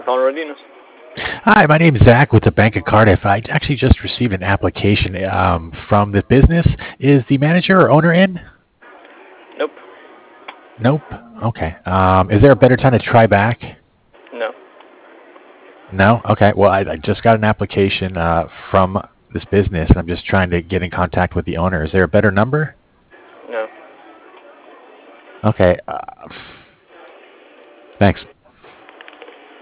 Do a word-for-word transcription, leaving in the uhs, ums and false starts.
for calling Rodinos. Hi, my name is Zach with the Bank of Cardiff. I actually just received an application um, from the business. Is the manager or owner in? Nope. Nope. Okay. Um, is there a better time to try back? No. No? Okay. Well, I, I just got an application uh, from this business, and I'm just trying to get in contact with the owner. Is there a better number? No. Okay. Uh, thanks.